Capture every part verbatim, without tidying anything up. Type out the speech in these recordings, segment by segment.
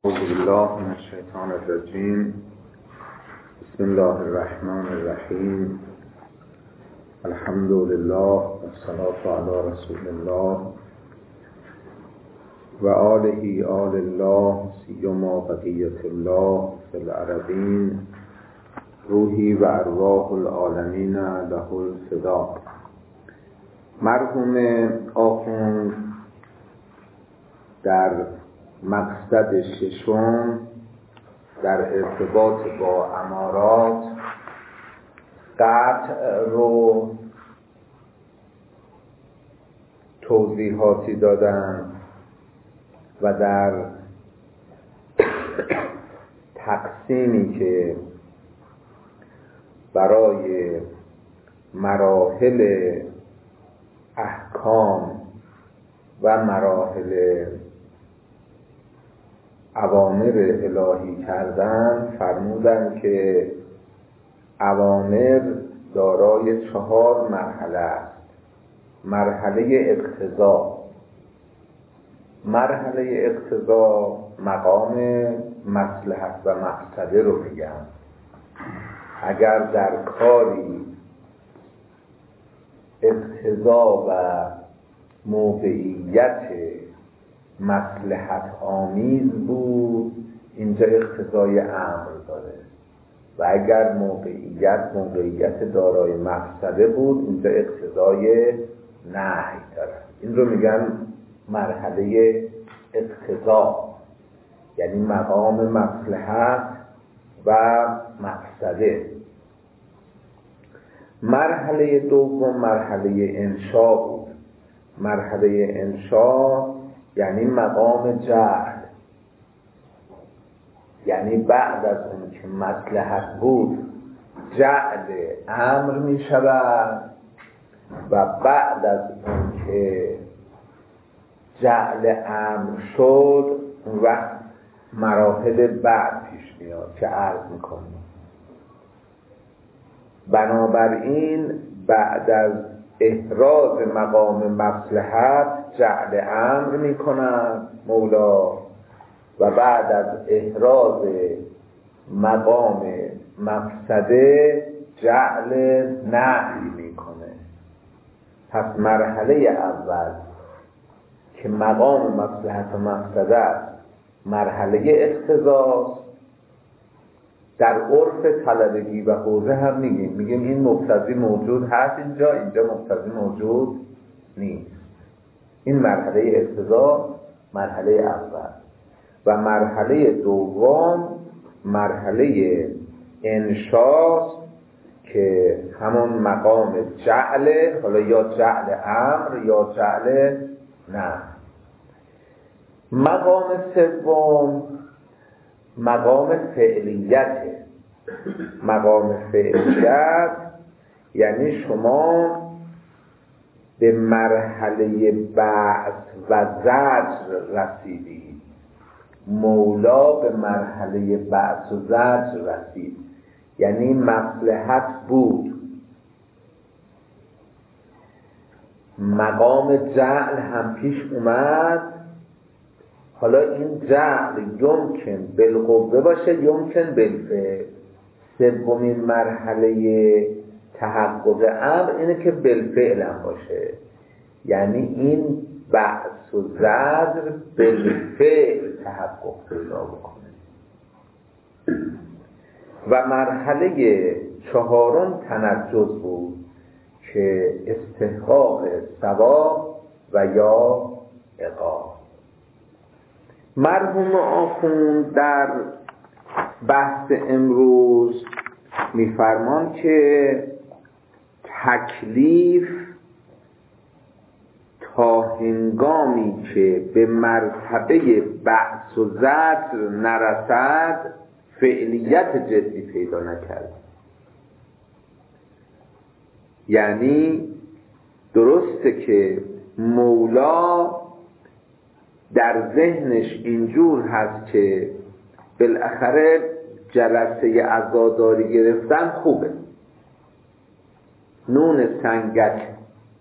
اعوذ بالله من الشیطان الرجیم. بسم الله الرحمن الرحیم. الحمد لله والصلاة علی رسول الله و آله آل الله سیما بقیة الله فی الارضین روحی و ارواح العالمین له الفدا. مرحوم آخوند در مقصد ششم در ارتباط با امارات قطع رو توضیحاتی دادن و در تقسیمی که برای مراحل احکام و مراحل اوامر الهی کردن، فرمودن که اوامر دارای چهار مرحله است. مرحله اقتضا. مرحله اقتضا مقام مصلحت و مقصده رو میگن. اگر در کاری اقتضا و موقعیت مصلحت آمیز بود، اینجا اقتضای امر داره، و اگر موقعیت موقعیت دارای مقصده بود، اینجا اقتضای نهی داره. این رو میگن مرحله اقتضا، یعنی مقام مصلحت و مقصده. مرحله دوم مرحله انشا بود. مرحله انشا یعنی مقام جعل، یعنی بعد از اون که مصلحت بود جعل امر می شود، و بعد از اون که جعل امر شد اون وقت مراحل بعد پیش میاد که عرض میکنیم. بنابراین بعد از احراز مقام مصلحت جعل امر می کند مولا، و بعد از احراز مقام مقصده جعل نهی می کنه. پس مرحله اول که مقام مصلحت و مقصده است مرحله اقتضاست. در عرف طلبگی و حوزه هم میگیم میگیم این مقتضی موجود هست اینجا، اینجا مقتضی موجود نیست. این مرحله اقتضا مرحله اول. و مرحله دوم مرحله انشاست که همون مقام جعل، حالا یا جعل امر یا جعل نه. مقام سوم مقام فعلیت. مقام فعلیت یعنی شما به مرحله بعث و زجر رسیدید. مولا به مرحله بعث و زجر رسید، یعنی مصلحت بود، مقام جعل هم پیش اومد. حالا این جعل یمکن بالقوه باشه یمکن بالفعل. سومین مرحله تحقق امر اینه که بالفعل هم باشه، یعنی این بعث و زجر بالفعل تحقق پیدا بکنه. و مرحله چهارم تنجز بود که استحقاق ثواب و یا عقاب. مرحوم آخوند در بحث امروز میفرمان که تکلیف تا هنگامی که به مرتبه بعث و زجر نرسد فعلیت جدی پیدا نکرد. یعنی درسته که مولا در ذهنش اینجور هست که بالاخره جلسه عزاداری گرفتن خوبه، نون سنگک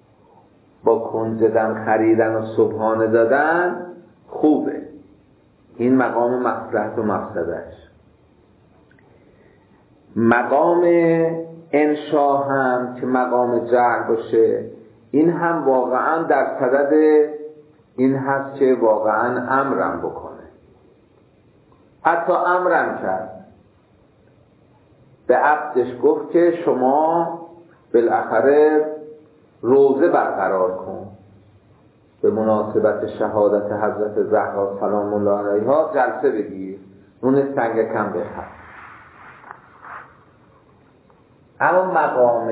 با کنجدن خریدن و صبحانه دادن خوبه، این مقام مصلحت و مفسدش. مقام انشا هم که مقام جعل باشه، این هم واقعا در صدد این هست که واقعا امرم بکنه. حتی امرم کرد، به عبدش گفت که شما بالاخره روزه برقرار کن، به مناسبت شهادت حضرت زهرا سلام الله علیها جلسه بگیر، نون سنگکم بخر. اما مقام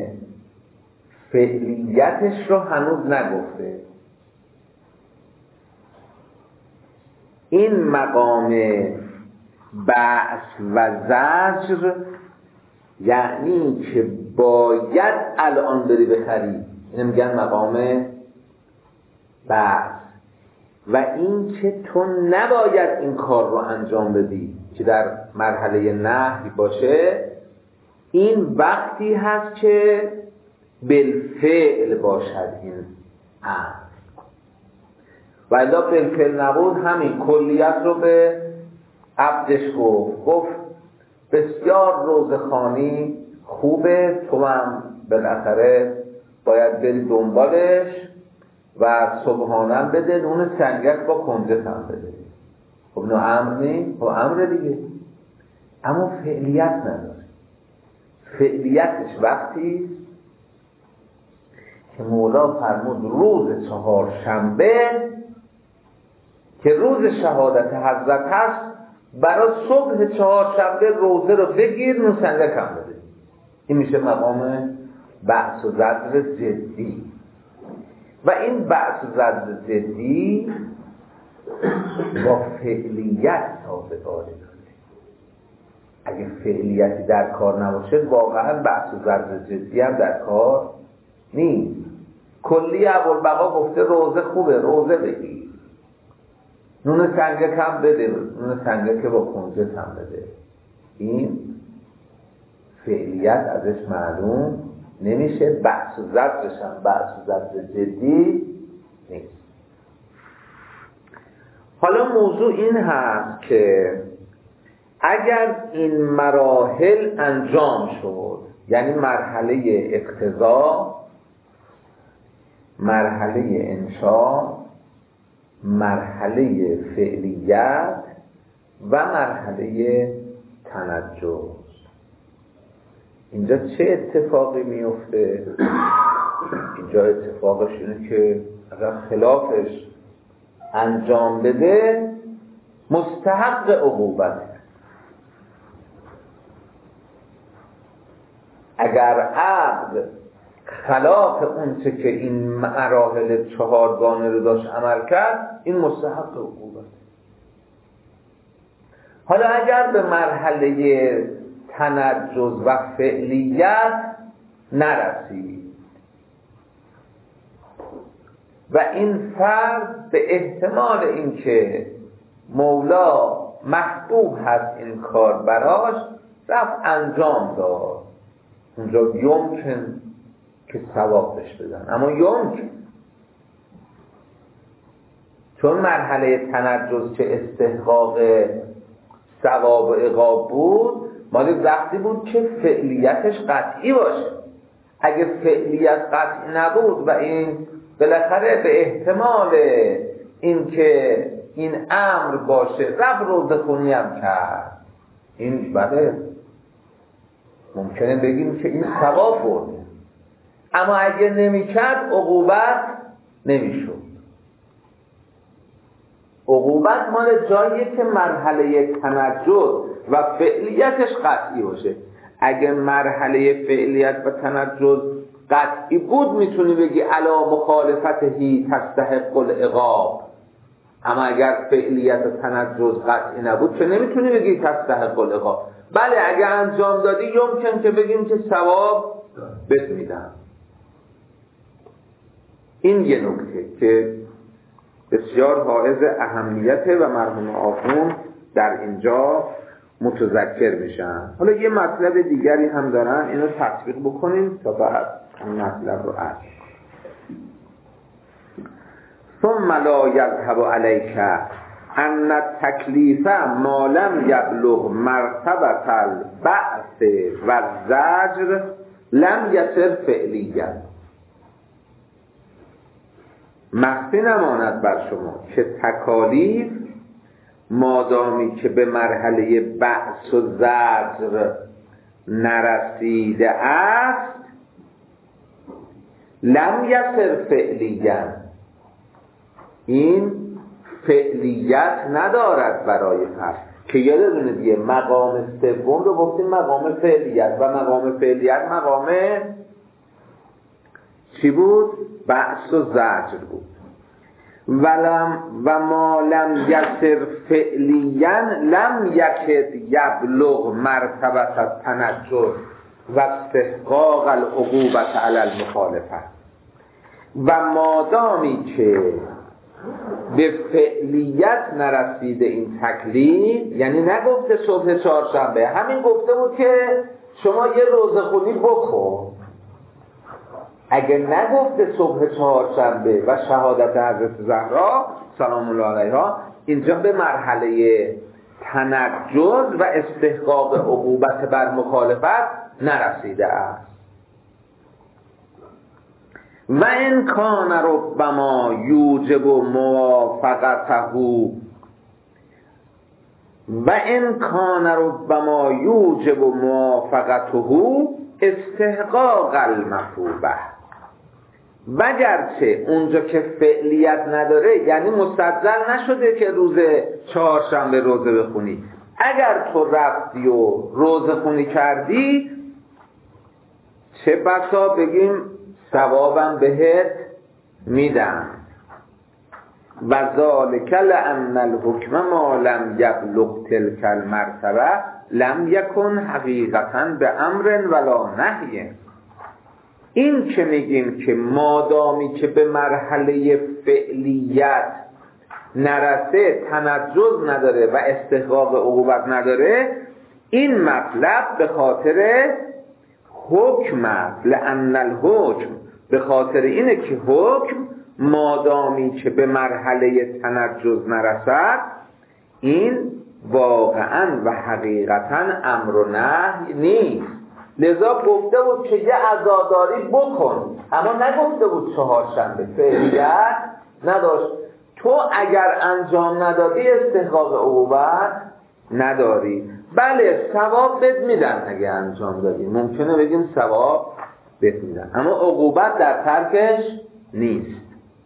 فعلیتش رو هنوز نگفته. این مقام بعث و زجر یعنی که باید الان بری بخری، اینو میگن مقام بعث. و این که تو نباید این کار رو انجام بدی که در مرحله نهی باشه، این وقتی هست که بالفعل باشد این امر. و الا بالفعل نبود، همین کلیت رو به عبدش گفت گفت بسیار روزخوانی خوبه، تو هم بالاخره باید بری دنبالش و صبحانم بده، نون سنگک با کنجت هم بده. خب اینو امر نیم؟ خب امر دیگه، اما فعلیت نداره. فعلیتش وقتی که مولا فرمود روز چهارشنبه که روز شهادت حضرت هست، برای صبح چهارشنبه روزه رو بگیر، نون سنگک هم بده. این میشه مقام بحث و زجر جدی. و این بحث و زجر جدی با فعلیت سازگاری داره. اگه فعلیتی در کار نباشه، واقعا بحث و زجر جدی هم در کار نیست. کلی ابوالبقا گفته روزه خوبه، روزه بگیر، نون سنگک هم بده، نون سنگک با کنجت هم بده. این فعلیت ازش معلوم نمیشه. بحث و زجرش هم بحث و زجر جدی نیست. حالا موضوع این هست که اگر این مراحل انجام شد، یعنی مرحله اقتضا، مرحله انشا، مرحله فعلیت و مرحله تنجز، اینجا چه اتفاقی میفته؟ اینجا اتفاقش اینه که اگر خلافش انجام بده مستحق عقوبته. اگر عبد خلاف اون چه که این مراحل چهارگانه رو داشت عمل کرد، این مستحق عقوبته. حالا اگر به مرحله تنجز و فعلیت نرسید و این فرد به احتمال اینکه مولا محبوب هست این کار براش، رفت انجام داد، اونجا یمکن که ثواب بهش بدن، اما یمکن، چون مرحله تنجز که استحقاق ثواب و عقاب بود، مالی وقتی بود که فعلیتش قطعی باشه. اگه فعلیت قطعی نبود و این بالاخره به احتمال این که این امر باشه رب روزه خونی هم کرد، این بله ممکنه بگیم که این ثواب بود، اما اگه نمی کرد عقوبت نمی شد. عقوبت مال جاییه که مرحله تنجز و فعلیتش قطعی باشه. اگه مرحله فعلیت و تنجز قطعی بود، میتونی بگی علا مخالفتهی تستحق العقاب، اما اگر فعلیت و تنجز قطعی نبود که نمیتونی بگی تستحق العقاب. بله اگه انجام دادی یمکن که بگیم که ثواب بهت میدم. این یه نکته که بسیار حائز اهمیته و مرحوم آخوند در اینجا متذکر میشن. حالا یه مطلب دیگری هم دارن، اینو تطبیق بکنیم تا بعد این مطلب رو عرض. ثم لا یذهب علیک ان التکلیف ما لم یبلغ مرتبه البعث و زجر لم یصر فعلیا. مخفی نماند بر شما که تکالیف مادامی که به مرحله بعث و زجر نرسیده است لم یصر فعلیا، این فعلیت ندارد برای فرد. که یادتونه دیگه مقام سوم رو گفتیم مقام فعلیت، و مقام فعلیت مقام چی بود؟ بعث و زجر بود. ولم و ما لم یصر فعلیا لم یکد یبلغ مرتبه التنجر و استحقاق العقوبة علی المخالفه. و مادامی که به فعلیت نرسیده این تکلیف، یعنی نگفته صبح چهارشنبه، همین گفته بود که شما یه روزه خونی بکن. اگه نگفته صبح چهارشنبه و شهادت حضرت زهرا سلام الله علیها، اینجا به مرحله تنجز و استحقاق عقوبت بر مخالفت نرسیده است. و این کان ربما یوجب موافقته و این کان ربما یوجب موافقته استحقاق المطلوبه. وگرچه اونجا که فعلیت نداره، یعنی مستدل نشده که روز چهارشنبه روزه بخونی، اگر تو رفتی و روزه خونی کردی، چه بسا بگیم ثوابم بهت میدم. و ذالک لأن الحکم ما لم یبلغ تلک المرتبه لم یکن حقیقتا به امر ولا نهی. این که میگیم که مادامی که به مرحله فعلیت نرسه تنجز نداره و استحقاق عقوبت نداره، این مطلب به خاطر حکم است. لأن الحکم، به خاطر اینه که حکم مادامی که به مرحله تنجز نرسد، این واقعا و حقیقتا امر و نهی نیست. لذا گفته بود که یه عزاداری بکن، اما نگفته بود چهارشنبه. فعلیت نداشت. تو اگر انجام ندادی استحقاق عقوبت نداری. بله ثواب بد میدن اگه انجام دادی، ممکنه بگیم ثواب بد میدن، اما عقوبت در ترکش نیست.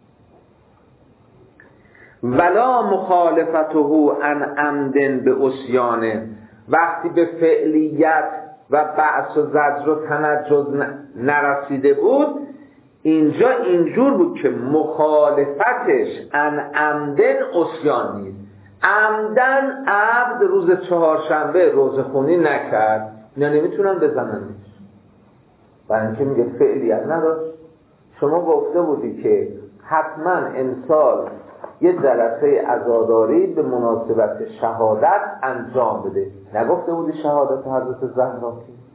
ولا مخالفته عن عمد به عصیانه. وقتی به فعلیت و بعث و زجر و تنجز نرسیده بود، اینجا اینجور بود که مخالفتش عن عمدن عصیان نیست. عمدن عبد روز چهارشنبه روزه خونی نکرد، اینا نمیتونن بزننش، برای اینکه میگه فعلیت نداشت. شما گفته بودی که حتما امسال یه جلسه عزاداری به مناسبت شهادت انجام بده، نگفته بودی شهادت حضرت زهرا؟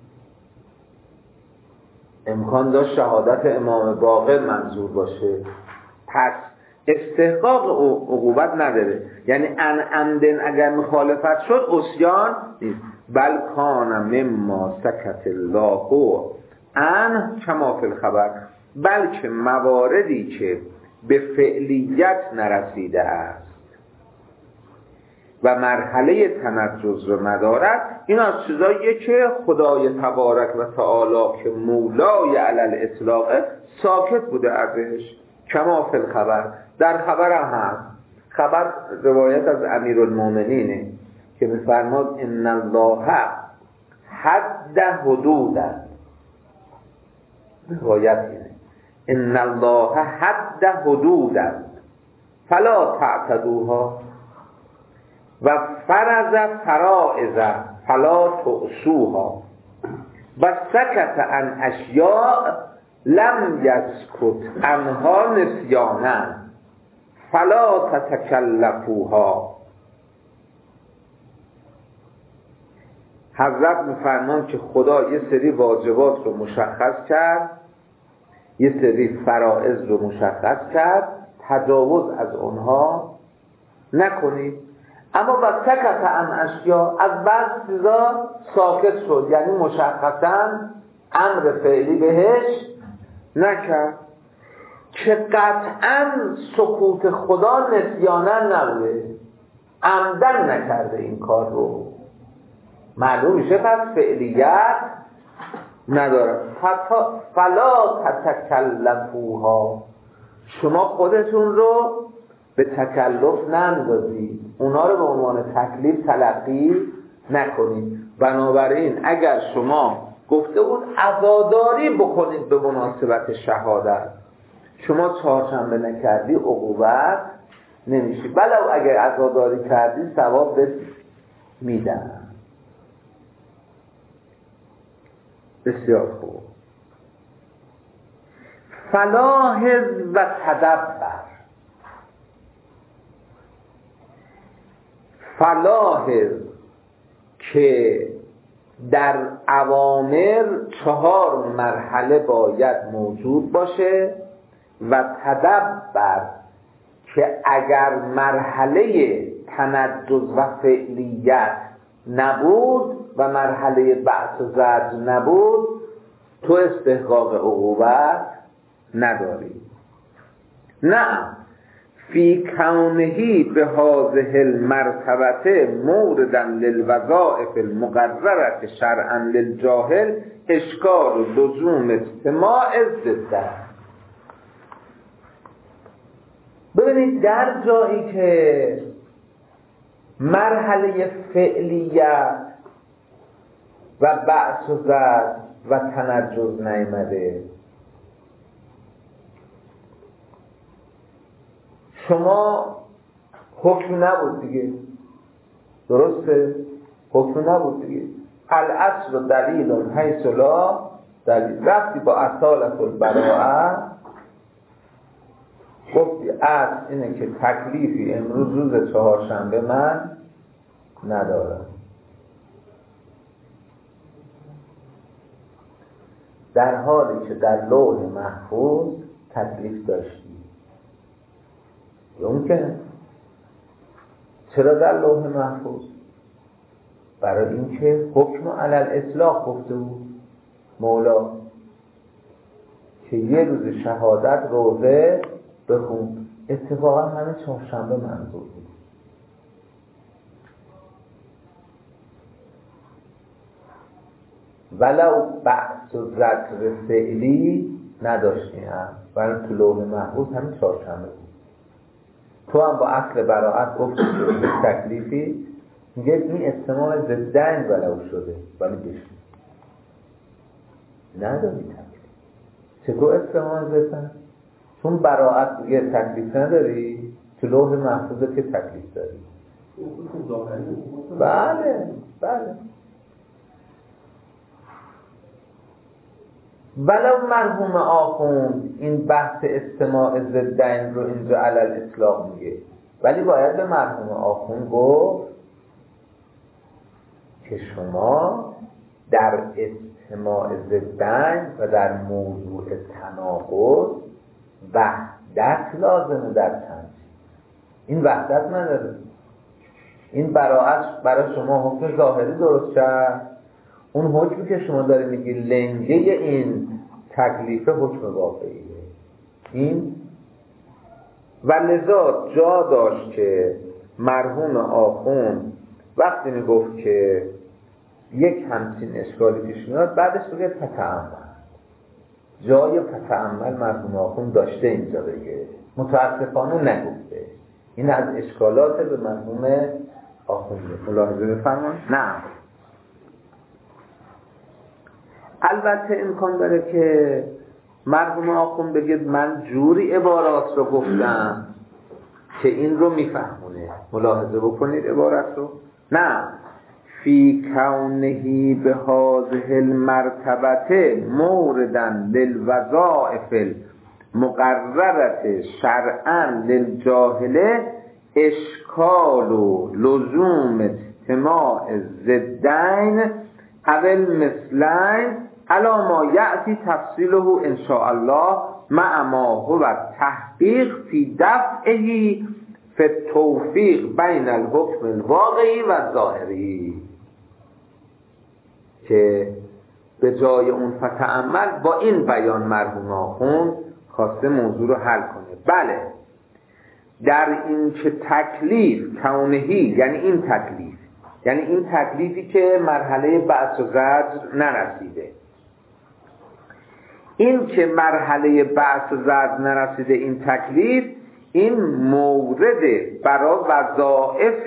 امکان داشت شهادت امام باقر منظور باشه، پس استحقاق عقوبت نداره. یعنی ان عمدن اگر مخالفت شد عصیان نیست. بل کان مما سکت الله عن کما فی الخبر، بلکه مواردی که به فعلیت نرسیده است و مرحله تنجز رو ندارد، این از چیزاییه که خدای تبارک و تعالی که مولای علی الاطلاق ساکت بوده ازش. کما فی الخبر، در خبر هم هست. خبر روایت از امیرالمومنینه که می‌فرماد ان الله حد حدودا. روایت اینه ان الله حد حدودا فلا تعتدوها و فرض فرائض فلا تعصوها و سکت عن اشیاء لم یسکت عنها نسیانا فلا تتکلفوها. حضرت می‌فرمان که خدا یه سری واجبات رو مشخص کرد، یه سری فرائض رو مشخص کرد، تجاوز از اونها نکنید. اما و سکت عن اشیا، از بعض چیزا ساکت شد، یعنی مشخصا امر فعلی بهش نکرد که قطعا سکوت خدا نسیانا نبوده، عمدن نکرده این کار رو. معلوم میشه پس فعلیت نداره. فلا تتکلفوها، شما خودتون رو به تکلف نندازید، اونا رو به عنوان تکلیف تلقی نکنید. بنابراین اگر شما گفته بود عزاداری بکنید به مناسبت شهادت، شما چهارشنبه نکردی عقوبت نمیشی، ولو اگر عزاداری کردی ثواب بهت میدن. بسیار خوب. فلاحظ و تدبر. فلاحظ که در اوامر چهار مرحله باید موجود باشه و تدبر که اگر مرحله تنجز و فعلیت نبود و مرحله بعث و زجر نبود، تو استحقاق عقوبت نداری. نه فی کونهی به هذه المرتبه موردا للوظائف المقررة شرعا للجاهل اشکال و لزوم اجتماع ضده. ببینید در جایی که مرحله فعلیت و بعث و زجر و تنجز نیامده، شما حکم نبود دیگه، درسته؟ حکم نبود دیگه. الاصل دلیل حیث لا دلیل. رفتی با اصالت البراءه گفتی اصل اینه که تکلیفی امروز روز چهارشنبه من ندارم، در حالی که در لوح محفوظ تکلیف داشتی. ممکنه. چرا در لوح محفوظ؟ برای اینکه حکم علی الاطلاق گفته بود مولا که یه روز شهادت روزه بخون. اتفاقا همه چهارشنبه منظور بود. ولو بعث و زجر فعلی نداشتیم، برای تو لوح محفوظ همه چهارشنبه بود. تو هم با اصل براءت گفتی که تکلیفی میگه این استماع ضدن ولو شده ولی بشید نداری تکلیف. چطور استماع ضدن؟ چون براءت میگه تکلیف نداری، تو لوح محفوظه که تکلیف داری. بله بله. ولو مرحوم آخوند این بحث استماع ضدین رو اینجا علل اطلاق میگه، ولی باید به مرحوم آخوند گفت که شما در استماع ضدین و در موضوع تناقض وحدت لازمه در تنظیم. این وحدت نداره. این براعت برای شما حکم ظاهری درست کرد، اون حکمی که شما داری میگی لنگه این تکلیف حکم واقعیه. این و لذا جا داشت که مرحوم آخوند وقتی میگفت که یک همچین اشکالی پیش میاد بعدش بگه تتأمل. جای تتأمل مرحوم آخوند داشته اینجا بگه، متاسفانه نگفته. این از اشکالات به مرحوم آخونده. ملاحظه بفرمایید. نه البته امکان داره که مرحوم آخوند بگه من جوری عبارات رو گفتم که این رو میفهمونه. ملاحظه بکنید عبارت رو. نه فی کونهی به هذه المرتبه مورداً للوظائف المقررة شرعاً للجاهله اشکال و لزوم اجتماع ضدین اول مثلین علی ما یأتی تفصیله ان شاء الله مع ما هو تحقیق فی دفعه فی التوفیق بین الحکم الواقعی و ظاهری، که به جای اون فتأمل با این بیان مرحوم آخوند خواسته موضوع رو حل کنه. بله، در این که تکلیف کونهی، یعنی این تکلیف، یعنی این تکلیفی که مرحله بعث و زجر نرسیده، این که مرحله بعث و زجر نرسیده این تکلیف، این مورد برای وظائف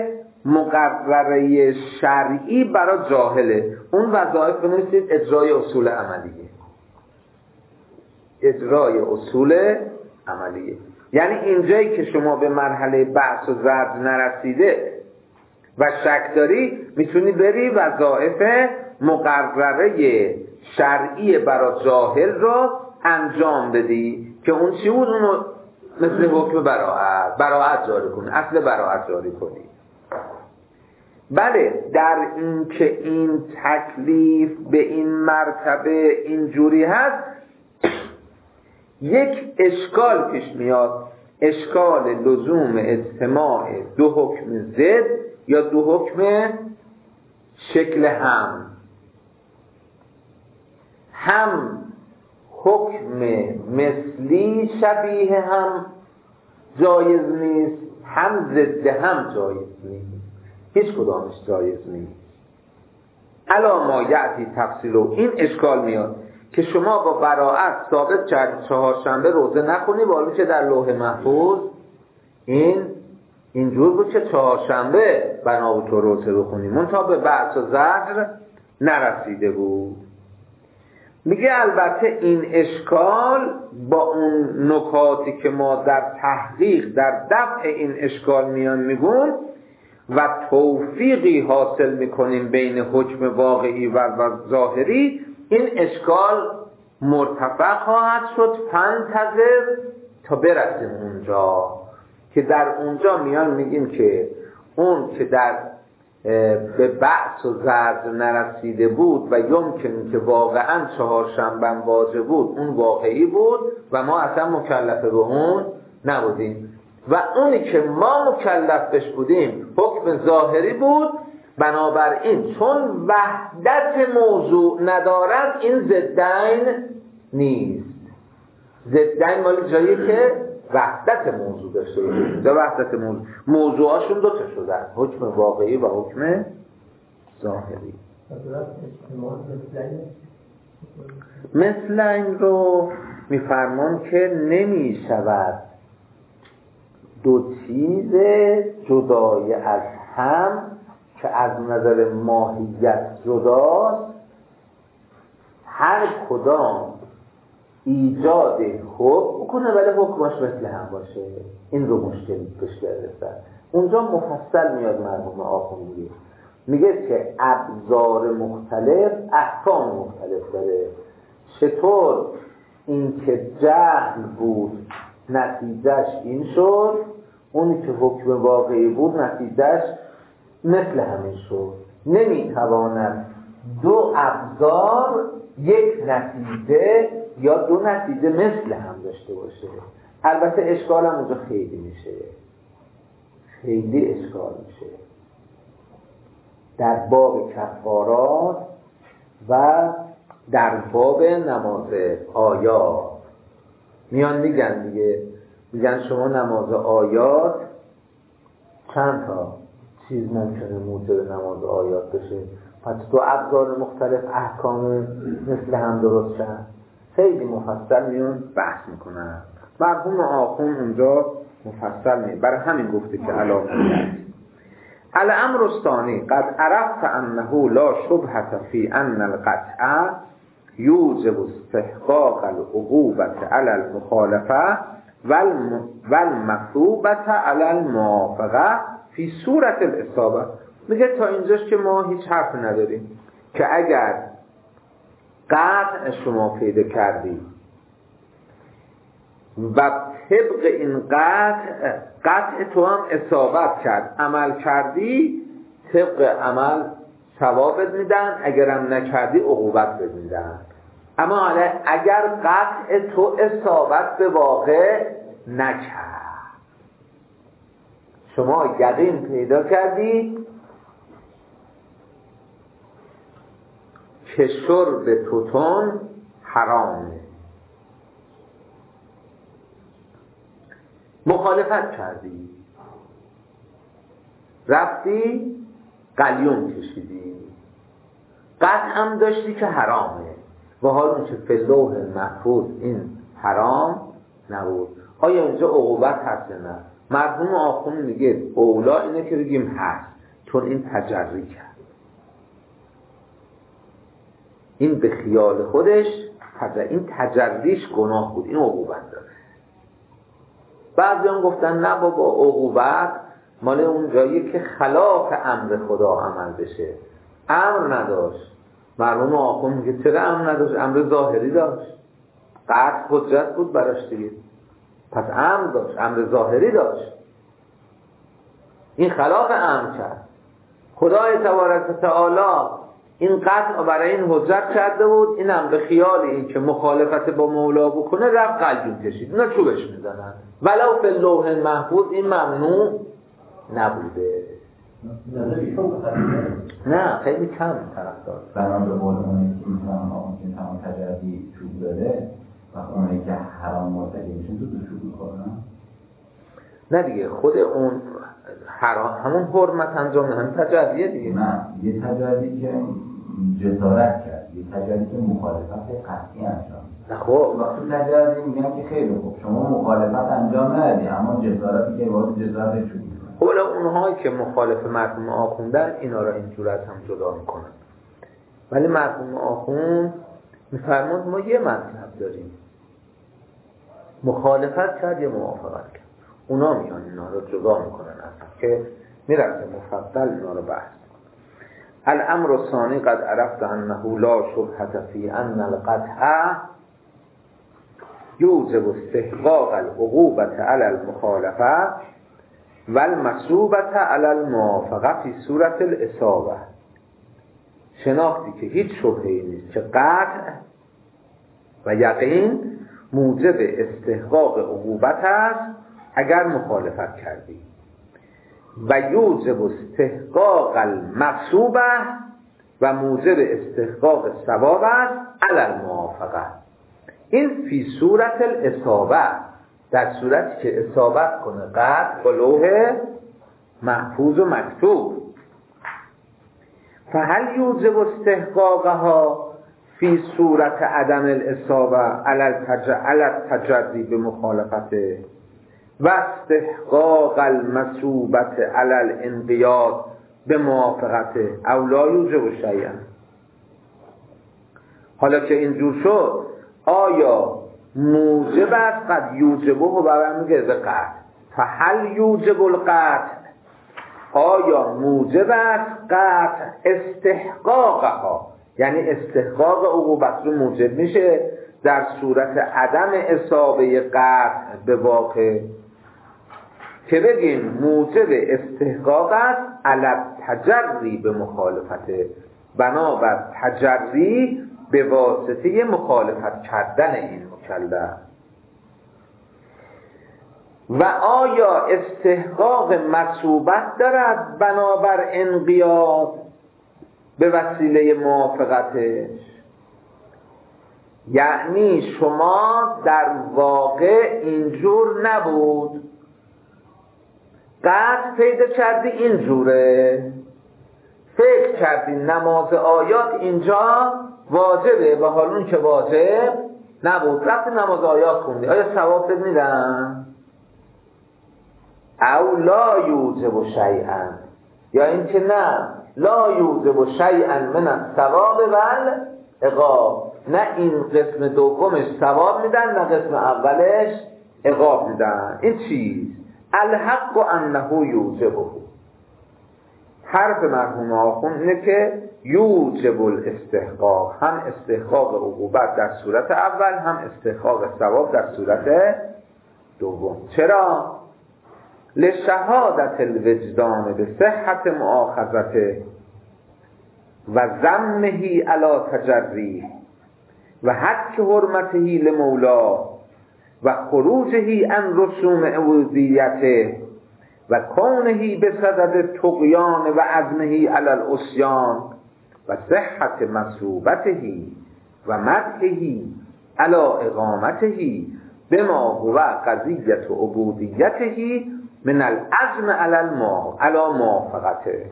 مقرره شرعی برای جاهله. اون وظایف بنویسید اجرای اصول عملیه، اجرای اصول عملیه. یعنی اینجایی که شما به مرحله بحث و ضرب نرسیده و شک داری، میتونی بری وظایف مقرره شرعی برای جاهل رو انجام بدی که اون چی بود؟ اونو مثل حکم براءت براءت جاری کنی، اصل براءت جاری کنی. بله، در این که این تکلیف به این مرتبه اینجوری هست، یک اشکال پیش میاد، اشکال لزوم اجتماع دو حکم ضد یا دو حکم شکل هم. هم حکم مثلی شبیه هم جایز نیست، هم ضد هم جایز نیست، هیچ کدامش جایز نیست. الا ما یعتی تفصیل. و این اشکال میاد که شما با براءت ثابت کردید چهارشنبه روزه نخونی، بالا که در لوح محفوظ این اینجور بود که چهارشنبه بنا به تو روزه بخونی، منتها به بحث و زجر نرسیده بود. میگه البته این اشکال با اون نکاتی که ما در تحقیق در دفع این اشکال میان میگون و توفیقی حاصل میکنیم بین حکم واقعی و ظاهری، این اشکال مرتفع خواهد شد. فانتظر تا برسیم اونجا که در اونجا میان میگیم که اون که در به بحث و زجر نرسیده بود و یمکن که واقعا چهارشنبه واجب بود، اون واقعی بود و ما اصلا مکلف به اون نبودیم، و اونی که ما مکلف بش بودیم حکم ظاهری بود. بنابراین چون وحدت موضوع ندارد این ضدین نیست. ضدین مالی جایی که وحدت موضوع داشته باشه. در وحدت موضوع موضوعاشون دو تا شدن، حکم واقعی و حکم ظاهری. مثل این رو میفرمان که نمی شود دو چیز جدای از هم که از نظر ماهیت جداست، هر کدام ایجاد حکم کنه ولی حکمش مثل هم باشه. این رو مشکل پیش گرفتن. اونجا مفصل میاد مرحوم آخوند میگه میگه که ابزار مختلف احکام مختلف داره. چطور این که جهل بود نتیجهش این شد، اونی که حکم واقعی بود نتیجهش مثل همین شد. نمیتواند دو ابزار یک نتیجه یا دو نتیجه مثل هم داشته باشه. البته اشکال هم اونجا خیلی میشه، خیلی اشکال میشه در باب کفارات و در باب نماز آیات. میان میگن دیگه، میگن شما نماز آیات چند تا چیز ممکنه موجب نماز آیات بشه، پس دو ابزار مختلف احکام مثل هم درست شد. خیلی مفصل میون بحث میکنن. مرحوم آخوند اونجا مفصل می برای همین گفته که علامه الامر الثانی قد عرفت انه لا شبهة فی ان القطع یوجب استحقاق العقوبة علی المخالفه والمثوبة علی الموافقه فی صورت الاصابه. میگه تا اینجاش که ما هیچ حرف نداریم که اگر قطع شما پیدا کردی و طبق این قطع قطع تو هم اصابت کرد، عمل کردی، طبق عمل ثوابت میدن، اگرم نکردی عقوبت میدن. اما اگر قطع تو اصابت به واقع نکرد، شما یقین پیدا کردید که شرب توتون حرامه، مخالفت کردی، رفتی قلیون کشیدی، قطع هم داشتی که حرامه و حال اون که فی اللوح محفوظ این حرام نبود. آیا اینجا عقوبت هست نه؟ مرحوم آخوند میگه اولا اینه که بگیم هست، چون این تجری کرد، این به خیال خودش تجری، این تجریش گناه بود، این عقوبت داره. بعضی هم گفتن نه بابا، عقوبت مال اون جایی که خلاف امر خدا عمل بشه. امر نداشت. مرحوم آخوند میگه چرا امر نداشت؟ امر ظاهری داشت، قطع حجت بود براش دیگه، پس امر داشت، امر ظاهری داشت. این خلاف امر کرد. خدای تبارک و تعالی این قطع برای این حجت کرده بود، اینم به خیال این که مخالفت با مولا بکنه رفت قلیون کشید. اینا چوبش میزنن ولو فی اللوح محفوظ این ممنوع نبوده. نه خیلی کم طرفدار. بنابراین به قول اونی که میتونم آموزین تمام تجربی چوب داره و اونی که حرام مرتدی میشن تو دو چوب میخورن؟ نه دیگه، خود اون حرام همون حرمت انجام نه، همین تجربیه دیگه. نه یه تجربی که جسارت کرد، یه تجربی که مخالفت قطعی انجام. نه خب وقتی تجربی میگم که خیلی خوب شما مخالفت انجام ندادی، اما جسارتی که واسه جسارت چوب اولا اونهایی که مخالف مرحوم آخوندن اینا را اینجور از هم جدا میکنن، ولی مرحوم آخوند میفرماد ما یه مطلب داریم، مخالفت کرد یا موافقت کرد، اونا میان اینا را جدا میکنن اصلا که میرسه مفصل اینا را بحث کنن. الامر الثانی قد عرفت انه لا شبهة فی ان القطع یوجب استحقاق العقوبة علی المخالفه و المصوبة علی الموافقه فی صورت الاصابه. شناختی که هیچ شبهه‌ای نیست که قطع و یقین موجب استحقاق عقوبت است اگر مخالفت کردی، و یوجب استحقاق المصوبه و موجب استحقاق ثواب است علی الموافقه. این فی صورت الاصابه، در صورتی که اصابت کنه قطع با لوح محفوظ و مکتوب. فهل یوجب استحقاقها فی صورت عدم الاصابه علی التجری به مخالفته و استحقاق المصوبه علی الانقیاد به موافقته او لا یوجب شیئا. حالا که اینجور شد آیا موجب است؟ قد یوجبه و برای میگه به قطع. فهل یوجب القطع، آیا موجب است قطع استحقاقها، یعنی استحقاق عقوبت رو موجب میشه در صورت عدم اصابه قطع به واقع، که بگیم موجب استحقاق است علی التجری به مخالفته، بنابر تجری به واسطه مخالفت کردن این مکلف. و آیا استحقاق مصوبت دارد بنابر انقیاد به وسیله موافقتش؟ یعنی شما در واقع اینجور نبود، قطع پیدا کردی اینجوره، فکر کردی نماز آیات اینجا واجبه و حال اون که واجب نبود، رفتی نماز آیات خوندی، آیا ثواب میدن؟ او لا یوجب شیئا، یا اینکه نه لا یوجب شیئا من الثواب والعقاب، نه این قسم دومش ثواب میدن نه قسم اولش عقاب میدن. این چیز الحق انه یوجبه، حرف مرحوم آخوند اینه که یوجب الاستحقاق، هم استحقاق عقوبت در صورت اول هم استحقاق ثواب در صورت دوم. چرا؟ لشهادت الوجدان به صحت مؤاخذته و ضمنه علی تجری و حق حرمته لمولا و خروجه عن رسوم عبودیته و کونهی به صدد طغیان و عزمهی علی العصیان و صحت مثوبتهی و مدحهی علی اقامتهی بما هو قضیت عبودیتهی من العزم علی موافقته.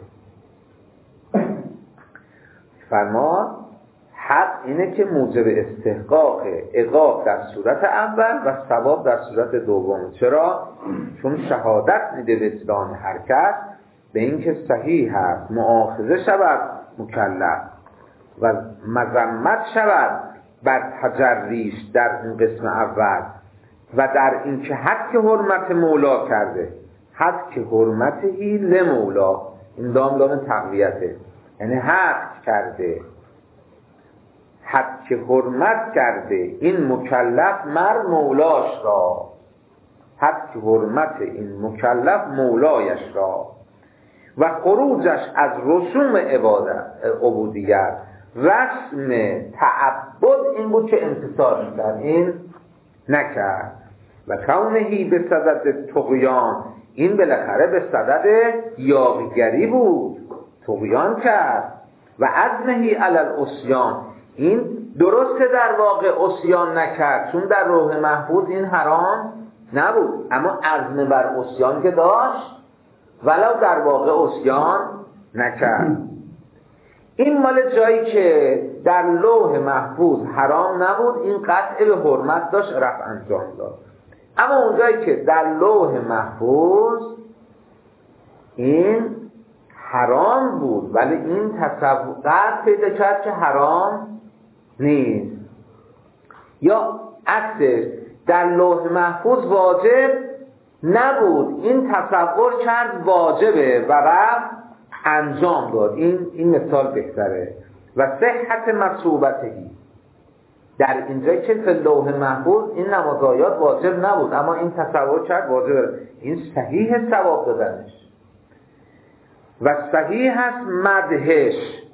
فرمان حق اینه که موجب استحقاق عقاب در صورت اول و ثواب در صورت دوم. چرا؟ چون شهادت میده وجدان هر کس به اینکه صحیح هست مؤاخذه شود مکلف و مذمت شود بر تجریش در این قسم اول و در اینکه حق حرمت مولا کرده. حق حرمتهی لمولا، این دام دام تقویته، یعنی حق کرده، حق حرمت کرده این مکلف مر مولاش را، حق حرمت این مکلف مولایش را و خروجش از رسوم عبادت عبودیت. رسم تعبد این بود که امتثال کرد، این نکرد. و کونهی به صدد طغیان، این بالاخره به صدد یاغیگری بود، طغیان کرد. و عزمهی علی العصیان، این درسته در واقع عصیان نکرد چون در لوح محفوظ این حرام نبود، اما عزم بر عصیان که داشت ولو در واقع عصیان نکرد. این مال جایی که در لوح محفوظ حرام نبود، این قطع به حرمت داشت، رفع انجام داد. اما اون جایی که در لوح محفوظ این حرام بود ولی این تصور قطع پیدا کرد که حرام نیست، یا عکسش در لوح محفوظ واجب نبود، این تصور کرد واجبه و رفت انجام داد. این این مثال بهتره. و صحت مثوبتهی، در اینجایی که فی لوح محفوظ این نمازآیات واجب نبود اما این تصور کرد واجبه، این صحیح ثواب دادنش. و صحیح هست مدحش،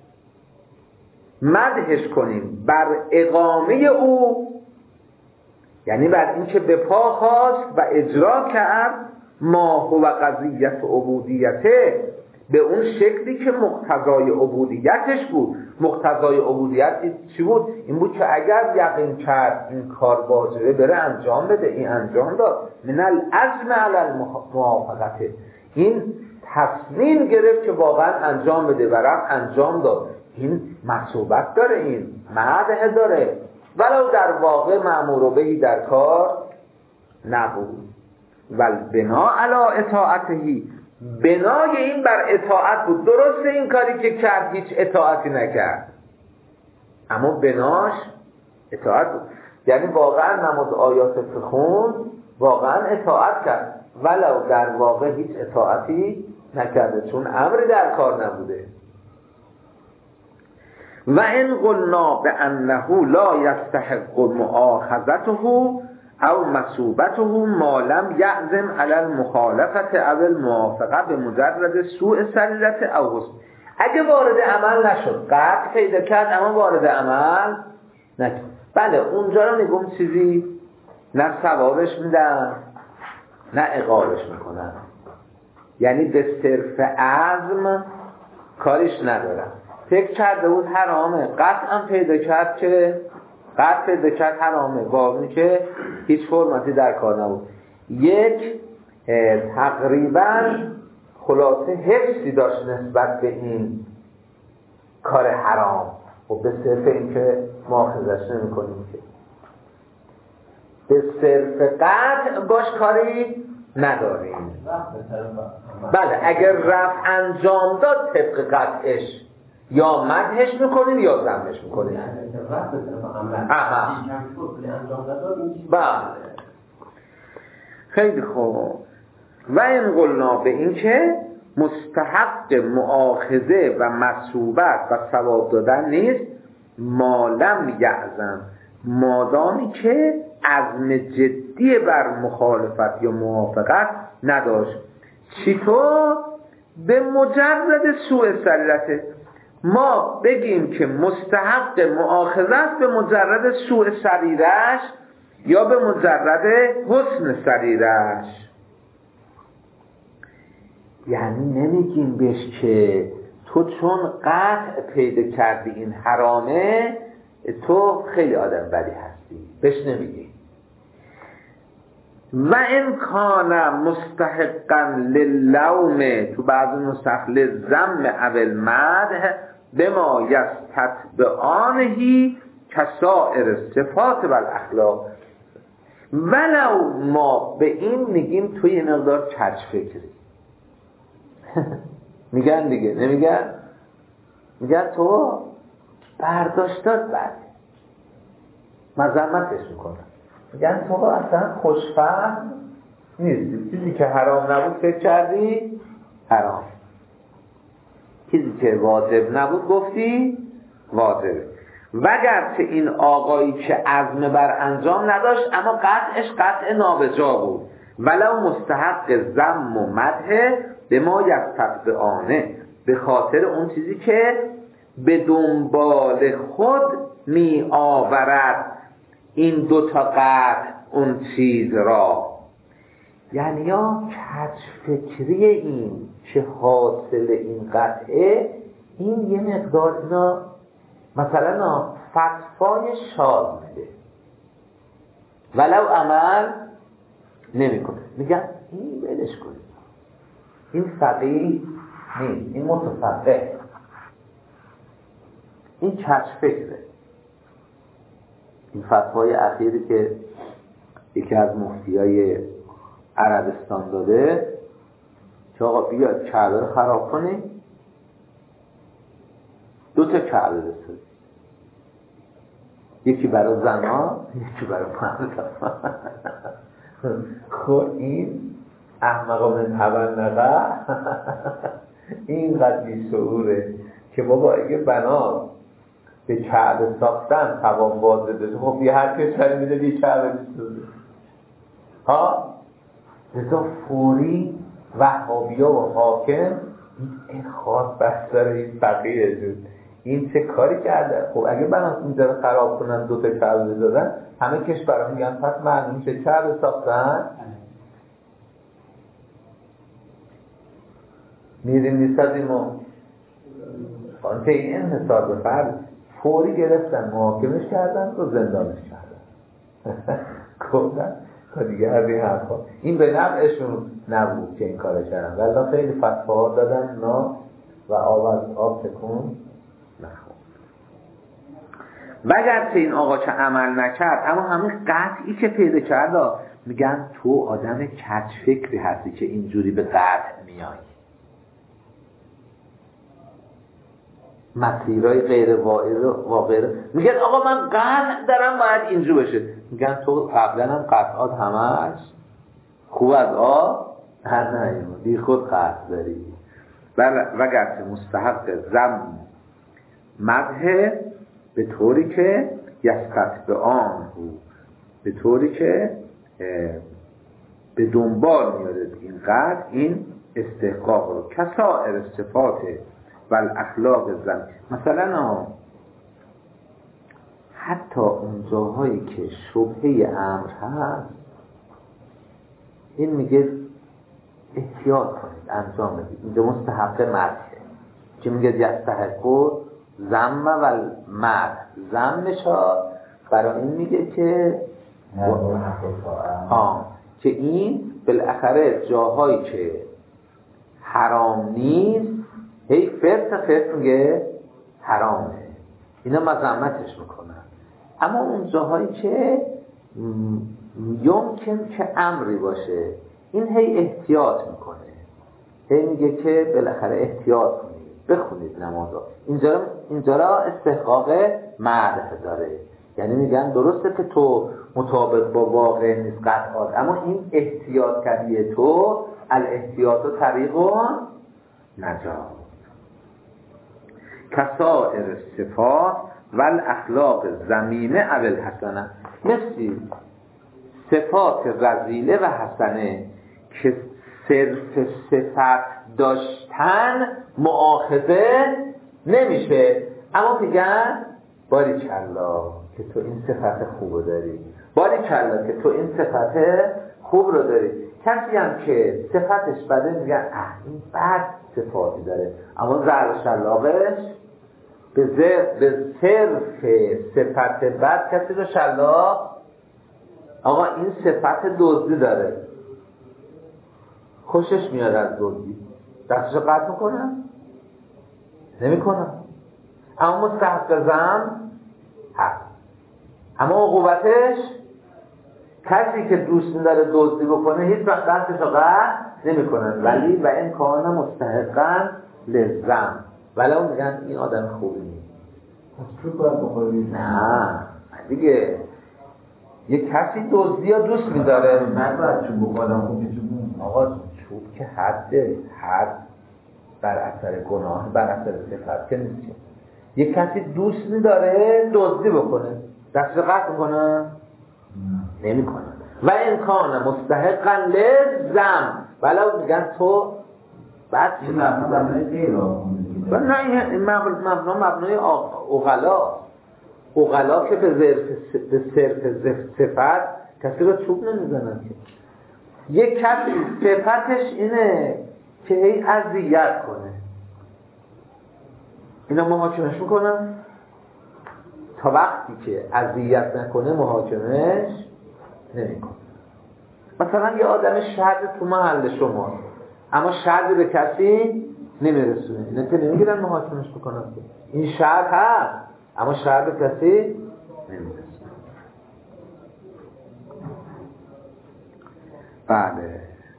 مدحش کنیم بر اقامه او، یعنی بر این که به پا خواست و اجرا کرد ما هو قضیت عبودیته، به اون شکلی که مقتضای عبودیتش بود. مقتضای عبودیت چی بود؟ این بود که اگر یقین کرد این کار واجبه بره انجام بده، این انجام داد. من العزم علی الموافقته، این تصمیم گرفت که واقعا انجام بده و رفت انجام داد. این مثوبت داره، این مدح داره ولو در واقع مأمور بهی در کار نبود. ول بنا علی اطاعتهی، بنای این بر اطاعت بود. درسته این کاری که کرد هیچ اطاعتی نکرد اما بناش اطاعت بود، یعنی واقعا نماز آیات خوند واقعا اطاعت کرد ولو در واقع هیچ اطاعتی نکرده چون امری در کار نبوده. و ان قلنا بانه لا یستحق مؤاخذته او مثوبته ما لم یعزم علی المخالفت او الموافقه به مجرد سوء سریرت او حسن. اگه وارد عمل نشد، قطع پیدا کرد اما وارد عمل نشد، بله اونجا رو نگم چیزی نه ثوابش میدن نه عقابش میکنن، یعنی به صرف عزم کارش ندارن. فکر کرده بود حرامه، قطعا پیدا کرد که قطع پیدا کرد حرامه، واقعی که هیچ فرمتی در کار نبود. یک تقریبا خلاصه حفظی داشت نسبت به این کار حرام و به صرف این که مؤاخذش نمی کنیم که به صرف قطع باش کاری نداریم. بله اگر رفع انجام داد طبق قطعش یا مدحش میکنیم یا ذمش میکنیم. بله خیلی خوب. و این قلنا به این که مستحق مؤاخذه و مثوبت و ثواب دادن نیست ما لم یعزم، مادامی که عزم جدی بر مخالفت یا موافقت نداشت. چطور؟ به مجرد سوء سریرته، ما بگیم که مستحق مؤاخذه است به مجرد سوء سریرش یا به مجرد حسن سریرش. یعنی نمیگیم بهش که تو چون قطع پیدا کردی این حرامه تو خیلی آدم بدی هستی، بهش نمیگیم. و این کان مستحقا للوم، تو بعض نسخ للذم او المدح بما یستتبعانه کسائر صفات و الاخلاق. ولو ما به این میگیم توی یه مقدار کج فکری میگن دیگه، نمیگن؟ میگن تو برداشتات بده، مذمتش میکنن، میگن تو اصلا خوشفهم نیستی، چیزی که حرام نبود فکر کردی حرام، چیزی که واجب نبود گفتی واجبه. وگرچه این آقایی که عزم بر انجام نداشت اما قطعش قطع نابجا بود، ولو مستحق ذم و مدح به ما یستتبعانه، به خاطر اون چیزی که به دنبال خود می آورد این دوتا قطع اون چیز را. یعنی یا کج فکری این که حاصل این قطعه، این یه مقدار اینا مثلا فتوای شاذ میده ولو عمل نمی کنه، میگن این ولش کنید، این فقیه نیست، این متفقه، این کج فکره. این فتوای اخیری که یکی از مفتیای عربستان داده که آقا بیاد کعبه رو خراب کنی، دو تا کعبه بسازی، یکی برای زنها یکی برای مردها. خب این احمقا من تبنقه اینقدر بیشعوره که بابا اگه بنا به کعبه ساختن توان بازه داشته، خب یه هر کشوری میده یه کعبه بسازه ها. رضا فوری وهابیا و حاکم این خاص بستر این فقیه شد، این چه کاری کرده؟ خب اگه بنا اینجا رو خراب کنن دو تا کعبه بزادن، همه کشورها میگن پس معلوم چه کعبه ساختن. میریم میسازیم و آنچه این انحصار به فرد فوری گرفتن، محاکمش کردن و زندانش کردن. کردن تا دیگه از این حرفا این به نفعشون نبود که این کار کردن، ولی خیلی فتوا دادن نا و آب از آب تکون نخورد. وگرچه این آقا که عمل نکرد اما همین قطعی که پیدا کرد میگن تو آدم کج فکری هستی که اینجوری به قطع میای، مسیرهای غیر واقعی. میگن آقا من قطع دارم باید اینجور بشه، میگن تو قبلا هم قطعات همش خوب از آب هر نهیم بی خود قطع داری. وگرچه مستحق ذم مدح به طوری که یستتبعان بود، به طوری که به دنبال میاره این قطع این استحقاق رو. کسائر صفات و الاخلاق زن، مثلا حتی اون جاهایی که شبهه امر هست این میگه احتیاط کنید انجام بدید، اینجا مستحق مدحه که میگه یستحقو ذم و المدح، ذمش ها برای این میگه که آه که این بالاخره جاهایی که حرام نیست هی فرد فرد میگه حرامه، اینا مذمتش میکنن. اما اون جاهایی که یمکن که امری باشه این هی احتیاط میکنه، هی میگه که بالاخره احتیاط کنید بخونید نمازا. اینجا اینجا را استحقاق مدح داره، یعنی میگن درسته که تو مطابق با واقع نیست قطعات، اما این احتیاط کردی تو الاحتیاط و طریقون نجات. کسائر صفات و الاخلاق ذمیمه او الحسنه، مثل صفات رذیله و حسنه که صرف صفت داشتن مؤاخذه نمیشه، اما میگن باریکلا که تو این صفت خوبو داری، باریکلا که تو این صفت خوب رو داری. کسی هم که صفتش بده میگن اه این بد صفاتی داره، اما زهر شلاقش به, به صرف صفت بد کسی رو شلاق آقا این صفت دزدی داره، خوشش میاد از دزدی، دستشو قطع میکنم؟ نمیکنم. اما مستحق ذم هست، اما عقوبتش کسی که دوست داره دزدی بکنه هیچ وقت دستشو قطع نمیکنن، ولی و این کار مستحقاً لذم، ولی اون میگن این آدم خوبی نیست. پس چوب باید بخوری؟ نه دیگه یک کسی دزدی یا دوست میداره من باید چوب بخورم خوبی چوب نیست. آقا چوب که حده، حد بر اثر گناه بر اثر صفت که نیست. یک کسی دوست میداره دزدی بکنه دستش قطع میکنه؟ نمیکنه. و امکان مستحقا لزم، ولو میگن تو بعد این مبنا مبنای غیر و نه این مبنا مبنای اغلا اغلا که به صرف صفت کسی رو چوب نمیزنن که. یک کسی صفتش اینه که هی اذیت کنه، اینا محاکمش میکنن تا وقتی که اذیت نکنه محاکمش نمیکنه. مثلا یه آدم شر تو محل شما اما شر به کسی نمیرسونه، اینا که نمیگیرن محاکمش بکنن، این شر هست اما شر به کسی نمیرسونه. بله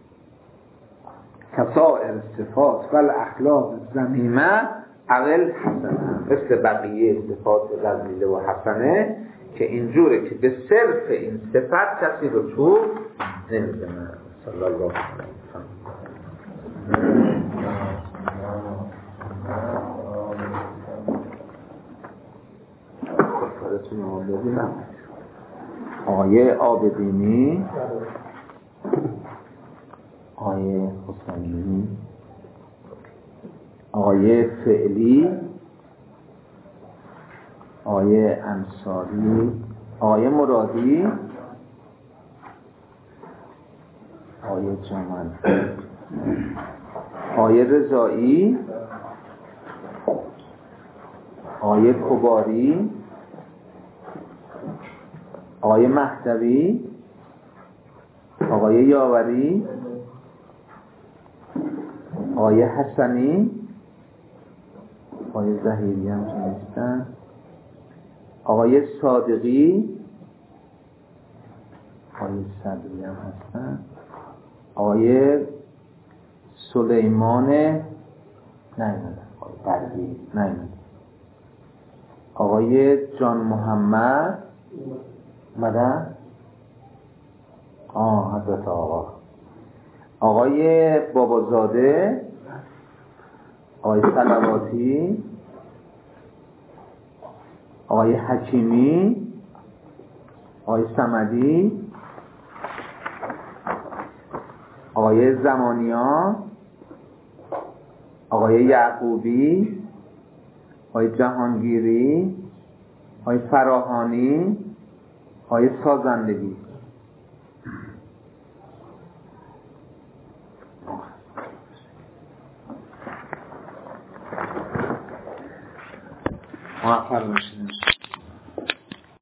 کسائر صفات و الاخلاق ذمیمه اول حسنه، مثل بقیه صفات ذمیمه و حسنه که اینجوره که به صرف این صفت کسی رو چوب نمیزنه. صلی الله علیه و سلم. آیه عابدینی، آیه حسینی، آیه فعلی، آیه انصاری، آیه مرادی، آیه جمال، آیه رضایی، آیه کباری، آیه مهدوی، آیه یاوری، آیه حسنی، آیه ظهیری هم نیستن، آیه صادقی، آیه صدری هم هستن، آیه سلیمان نیمده، آیه برگی نیمده، آقای جان محمد مدن آه حضرت آقا، آقای بابازاده، آقای صلواتی، آقای حکیمی، آقای صمدی، آقای زمانیان، آقای یعقوبی، آقای جهانگیری، آقای فراهانی، آقای سازندگی. موفق باشید.